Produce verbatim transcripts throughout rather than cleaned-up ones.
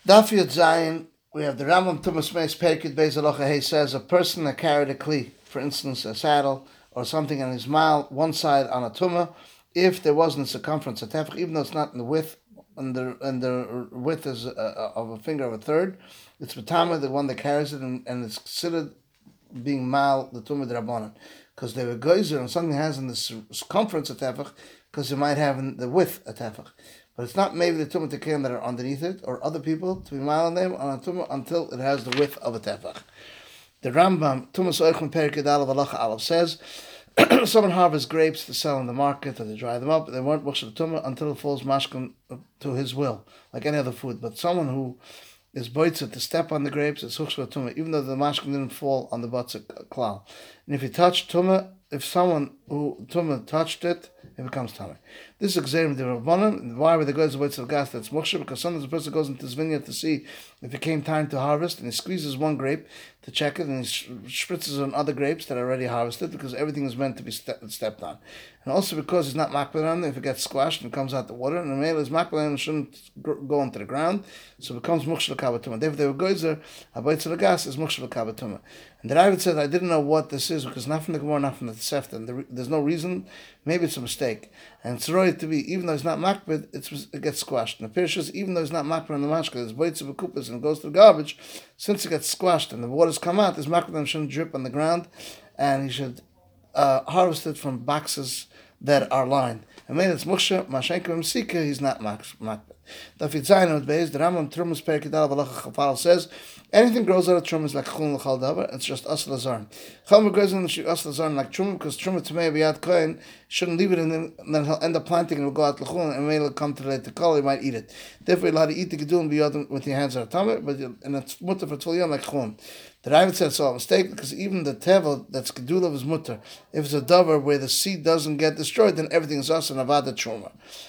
Daf Yud Zayin, we have the Rambam Tumas Meis Perkid Beis Halacha Hey says a person that carried a kli, for instance a saddle or something on his mile, one side on a tumah, if there wasn't circumference a tefach, even though it's not in the width, and the and the width is uh, of a finger of a third, it's Batama, the one that carries it, and, and it's considered being mal the tumah drabanan, because they were geyser and something has in the circumference a tefach, because it might have in the width a tefach. But it's not maybe the tumah tekim that are underneath it, or other people to be mile on them on a tumah until it has the width of a tefach. The Rambam Tumas Oichon Perikid Alav Alacha Alav says, someone harvests grapes to sell in the market or to dry them up, they weren't mukshal tumah until it falls mashkan to his will, like any other food. But someone who is boitza to step on the grapes is mukshal tumah, even though the mashkan didn't fall on the butts klal. And if he touched tumah, if someone who tumah touched it, it becomes tumah. This is exam the Rabbanan. Why were the guys boitza of gas that's mukshal? Because sometimes the person goes into his vineyard to see if it came time to harvest, and he squeezes one grape to check it, and he spritzes on other grapes that are already harvested, because everything is meant to be ste- stepped on. And also because he's not makbel on it, if it gets squashed and comes out the water, and the male is makbel and shouldn't go into the ground, so it becomes mukshal kabatuma. If they were goizer, a boitza of gas is mukshal kabatuma. And the Ravid said, I didn't know what this is, because not from the Gemara, not from the Sefta, and the, there's no reason, maybe it's a mistake. And it's right to be, even though it's not makbid, it's, it gets squashed. And the Pirish is, even though it's not makbid on the mashka, there's boitza of kupas and it goes to the garbage, since it gets squashed and the waters come out, this makbid shouldn't drip on the ground, and he should uh, harvest it from boxes that are lined. And when it's Moshe, Mashenka Msika, he's not makbid. The Fitzayin of Beis, the Rambam Trumas Perikidal Valacha Chafal says, anything grows out of Truma is like Chulun L'chal Davar, it's just Asal Azarn. Chalmer grows in the Asal Azarn like Truma, because Truma Tamei B'yad Kohen shouldn't leave it, and then, and then he'll end up planting and will go out L'chulun, and when he'll come to the Kol, he might eat it. Therefore, you're allowed to eat the Gedul and B'yad with your hands on Tameh, but and it's mutter for twelve yom like Chulun. The Ravid said it's all a mistake, because even the Tevel that's Gedul of his mutter, if it's a Davar where the seed doesn't get destroyed, then everything is Asal Avada Truma.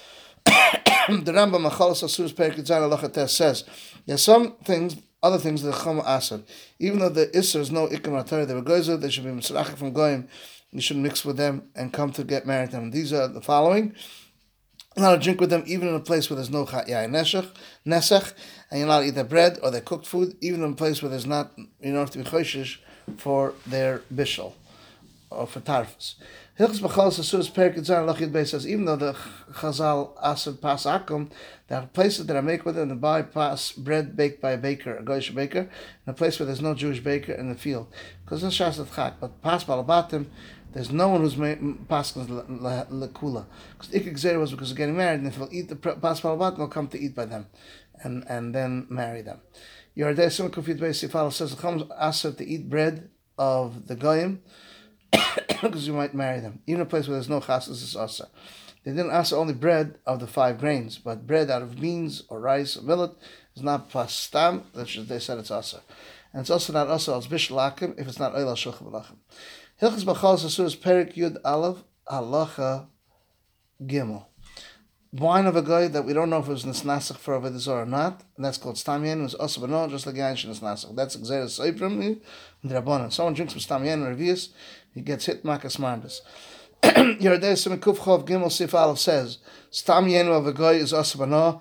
The Rambam Machalas Asur's Perikid Zayin Halacha Tes says there's some things, other things that Chama Asad. Even though the Isser is no Ikam Atari, they were Gozer, they should be Mitzrachik from Goyim. You should mix with them and come to get married to them. These are the following: you're not to drink with them even in a place where there's no Chat Yain Nesach, and you're not to eat their bread or their cooked food, even in a place where there's not, you don't have to be Choshish for their bishul or for tarfus. Hilchos B'chalos Asuras Perikid Zayin Halacha Yud says, even though the Chazal Asad Pas Akum, there are places that are make with them to buy pas bread baked by a baker, a Goyish baker, in a place where there's no Jewish baker in the field, because it's Shas Chak. But pas balabatim, there's no one who's made paskins lekula, because the Ikik Zera was because of getting married, and if he'll eat the pas balabatim, he'll come to eat by them, and and then marry them. Yardei Simon Kufit Beis Sifal says it comes Asad to eat bread of the Goyim, because you might marry them. Even a place where there's no chasas is asa. They didn't ask only bread of the five grains, but bread out of beans or rice or millet is not pastam. They said it's asa, and it's also not asa als bishlakim if it's not oil al shulchan balachim. Hilchos B'chalos Asuras Perik Yud Aleph Halacha Gimel. Wine of a guy that we don't know if it was nisnasach for Avodah Zarah or not, and that's called stam yen. It was also bano, just like yain nisnasach. That's exeris seifrim and the rabbanon. Someone drinks with stam yen or revius, he gets hit makas mardas. Yerdei Simon Kuf Chov Gimel Sif Aleph says stam yen of a guy is also bano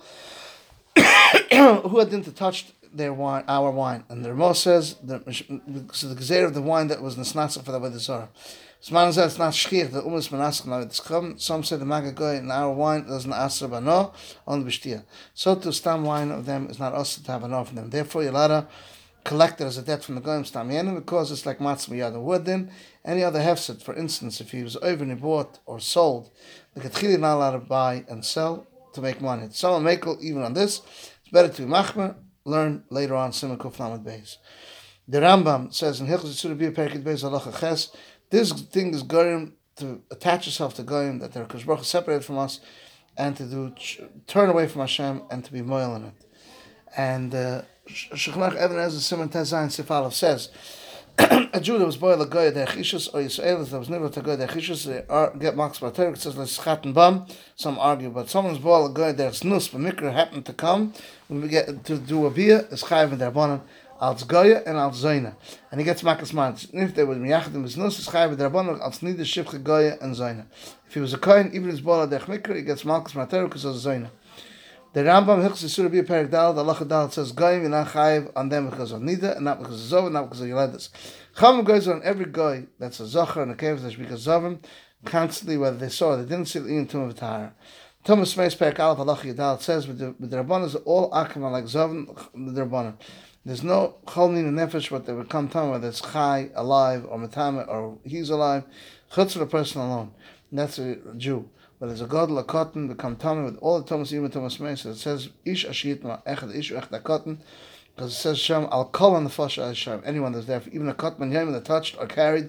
who had didn't touch their wine, our wine, and the Ramah says the so the gezer of the wine that was nisnasach for the Avodah Zarah. Some say it's not shchir, the umas menasach now it's come. Some say the magagoy in our wine doesn't aser bano on the b'shtia. So to stam wine of them is not aser to have enough from them. Therefore, you're allowed to collect it as a debt from the goyim stam yenim, because it's like matzah miyad and wood. Then any other hefset, for instance, if he was over and he bought or sold, the ketchili not allowed to buy and sell to make money. Someone make even on this. It's better to be machmer. Learn later on. Simon Kuf Lamed Beis. The Rambam says in Hilchos Yitzur B'Yir Perikid Beis Halacha Ches, this thing is going to attach yourself to Goyim, that they're Kosh Baruch Hu separated from us, and to do turn away from Hashem and to be moil in it. And uh, Shechnach Even Ezra Simon Tezayin Sifalov says, a Jew that was boiled a Goy der Chishus, or Yisrael that was never to Goy der Chishus, they are, get marks by Torah, it says let's chat and bum. Some argue, but someone's boiled a Goy der Snus, but Mikra happened to come when we get to do a beer, is Chayiv in their bonan. Als Goya and als Zoyna. And he gets Makas Mans. If they would Miyachadim is Nus, is Chayiv D'Rabbanan, als Nida Shivcha Goya and Zoyna. If he was a Kohen, even his Bola Dech Mikra, he gets Malkas Mater because of Zoyna. The Rambam Hilchos Yisur Bia Perek Dal, the Halacha Dal says goyim you're not chayiv on them because of nida, and not because of zovim, not because of yoledus. Chacham goes on every goy that's a zocher and a kev that's because of zovim, constantly whether they saw or they didn't see the in tumah v'tahara. Thomas Smeis Perek Aleph Halacha Yadal says with the with the Rabbanan all akim are like zovim the Rabbanan. There's no chol nin and nefesh what they would come to whether it's chai alive or metame or he's alive. Chutz for the person alone. And that's a Jew. But there's a godel, a cotton, become tummy with all the Thomas, even Thomas Mason. It says, Ish Ashit Ma Echad Ish Echad cotton, because it says Shem Al Kol on the Fasha Shem. Anyone that's there, even a cotton yam that touched or carried,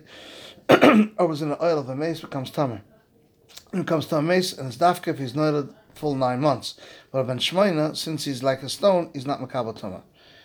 or was in the oil of a mace, becomes tummy. It becomes tummy mace, and it's dafka if he's noted full nine months. But Ben Shmoina, since he's like a stone, he's not makabel tumah.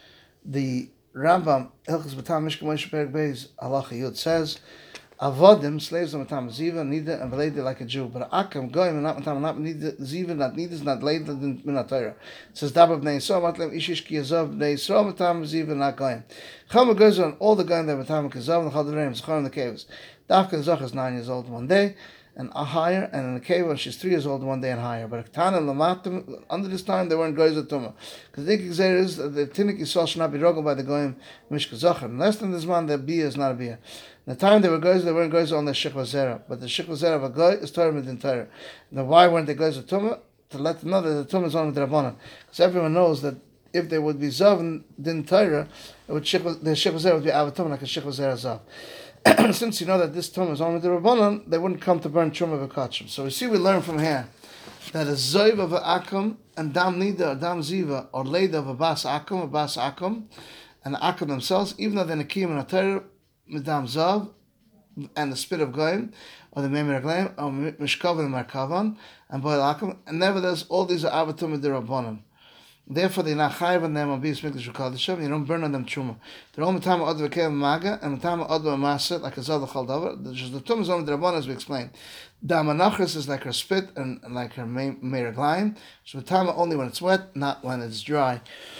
The Rambam Hilchos B'tam Mishka Moshe Perek Beis Halacha Yud says. Avodim, slaves of Matam Ziva, Nida, and Veleda like a Jew. But Akam, Goyim, and not Matam, not Nida, Ziva, not Nidas, not Leda, than Minatayra. It says, Dabab Bnei Yisrael, Matlem, Ishish, Ki Yazov, Bnei Yisrael, Matam, Ziva, not Goyim. Chama goes on all the Goyim that Matam, Kazov, and Chadarim, Zachar in the caves. Dafka Zach is nine years old one day, and higher, and in the cave when she's three years old one day and higher. But Ktana and Lamatim, under this time, they weren't Goyim Tumah. Because the Ikizer is that the Tinnik Yisrael should not be rogan by the Goyim, Mishka Zachar. And less than this man, the Bia is not a Bia. The time they were goys, they weren't goys on the shikva zera, but the shikva zera of a goy is Torah midin Torah. Now, why weren't they goys of tumah? To let them know that the tumah is on the Rabbanan, because everyone knows that if they would be zav din Torah, it would shikva, the shikva zera would be avatumah like a shikva zera zav. Since you know that this tumah is on the Rabbanan, they wouldn't come to burn truma v'kachim. So we see, we learn from here that a zoiv of a akum and dam nida or dam ziva or leda of a bas akum, a bas akum, and the akum themselves, even though they're nekim and a Torah. Midam Zav and the spit of Goyim, or the Memir Aglaim, or Mishkav and Markavan, and Boil Akum, and nevertheless, all these are Avatum and Rabbanan. Therefore, they're not chayiv on them on Bis Mikdash V'Kodashim, you don't burn on them Truma. They're all Matama Od V'Kev Maga, and Matama Od V'Maset, like a Zav L'Chal Davar. The Tum is only the Rabbanan, as we explained. Damanachris is like her spit, and, and like her Meir Aglaim. So Matama only when it's wet, not when it's dry,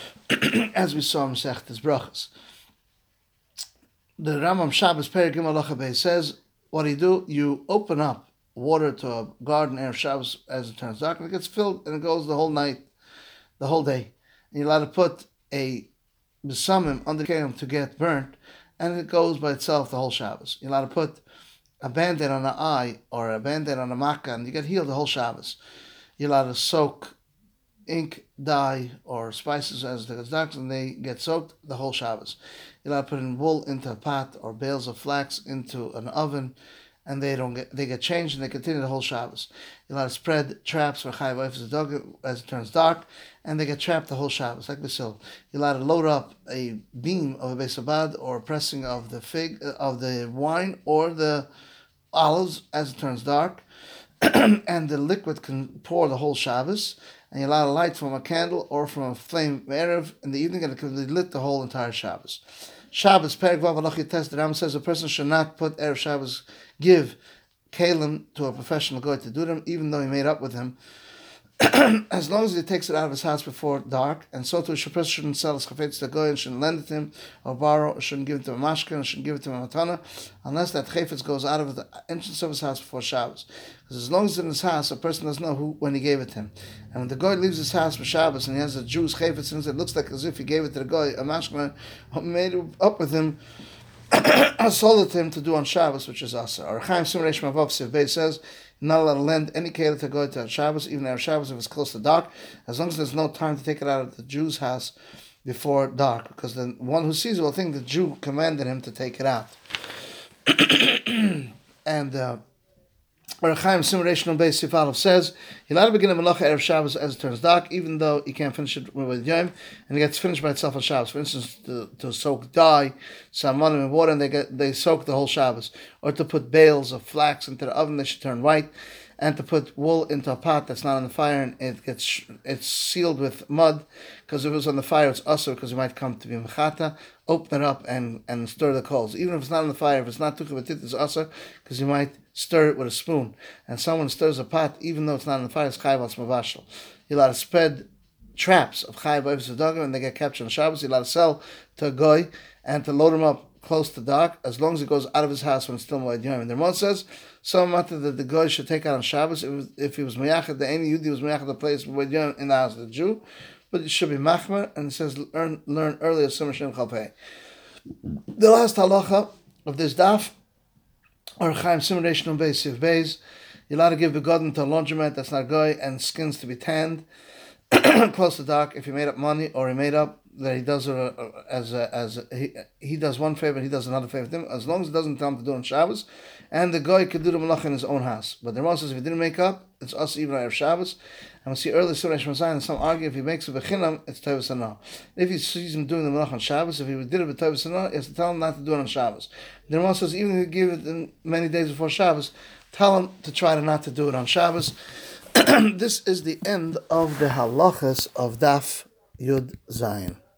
as we saw in Sechtes Brachas. The Rambam Shabbos Perek Gimel Halacha Beis says, what do you do? You open up water to a garden Erev Shabbos as it turns dark, and it gets filled, and it goes the whole night, the whole day. And you're allowed to put a besamim under the kelim to get burnt, and it goes by itself the whole Shabbos. You're allowed to put a band-aid on an eye or a band-aid on a makkah, and you get healed the whole Shabbos. You're allowed to soak ink, dye, or spices as it gets dark, and they get soaked the whole Shabbos. You're allowed to put in wool into a pot or bales of flax into an oven, and they don't get they get changed and they continue the whole Shabbos. You're allowed to spread traps for chayav oifes dog as it turns dark, and they get trapped the whole Shabbos like basil. You're allowed to load up a beam of a Beis Abad or a pressing of the fig of the wine or the olives as it turns dark, and the liquid can pour the whole Shabbos. And you're allowed a light from a candle or from a flame erev in the evening, and it can be lit the whole entire Shabbos. Shabbos, Perek Vav Halacha Test, the Ram says a person should not put erev Shabbos, give kalim to a professional guy to do them, even though he made up with him, as long as he takes it out of his house before dark. And so too, a person shouldn't sell his chafetz to guy and shouldn't lend it to him or borrow, or shouldn't give it to a mashkin, or shouldn't give it to a matana, unless that chafetz goes out of the entrance of his house before Shabbos. Because as long as it's in his house, a person doesn't know who when he gave it to him. And when the guy leaves his house for Shabbos and he has a Jew's chafetz in it, it looks like as if he gave it to the guy, a mashkin made up with him, sold it to him to do on Shabbos, which is Asa. Or Chaim Simon Reish Mavav Sivbei says, you're not allowed to lend any keilah to go to Shabbos, even after Shabbos if it's close to dark, as long as there's no time to take it out of the Jew's house before dark, because the one who sees it will think the Jew commanded him to take it out. And uh, Or Chaim Simon Reish Nun Beis Sif Aleph says, you're allowed to begin a Melacha Erev Shabbos as it turns dark, even though you can't finish it with Yom, and it gets finished by itself on Shabbos. For instance, to, to soak dye, salmon in water, and they get they soak the whole Shabbos. Or to put bales of flax into the oven, they should turn white. And to put wool into a pot that's not on the fire, and it gets it's sealed with mud, because if it was on the fire, it's also because it might come to be mechata. Open it up and, and stir the coals. Even if it's not on the fire, if it's not tuchabatit, it's also because you might stir it with a spoon. And someone stirs a pot, even though it's not on the fire, it's chayav al smavashal. You're allowed to spread traps of chayav oifes dogim, and they get captured on Shabbos. You're allowed to sell to a goy and to load them up close to dark, as long as he goes out of his house when it's still Moed Yom. And the Ramon says, some matter that the guy should take out on Shabbos, if, if he was Mayachad, the any Yudi was Mayachad the place Moed Yom in the house of the Jew, but it should be Machmer, and it says, learn, learn earlier, Summer Shem Chalpei. The last halacha of this daf, or Chaim Simulation on Beis Sif Beis, you're allowed to give begotten to a laundromat that's not goy, and skins to be tanned, close to dark, if he made up money, or he made up that he does it as a, as a, he he does one favor, he does another favor to him, as long as it doesn't tell him to do it on Shabbos, and the guy could do the malach in his own house. But the Ramah says if he didn't make up, it's us even on Shabbos. And we see earlier Surah Shemazai, and some argue if he makes it b'chinam, it's Tovus Hanah. If he sees him doing the malach on Shabbos, if he did it with Tovus Hanah, he has to tell him not to do it on Shabbos. The Ramah says even if he give it in many days before Shabbos, tell him to try to not to do it on Shabbos. This is the end of the halachas of Daf Yud Zayin.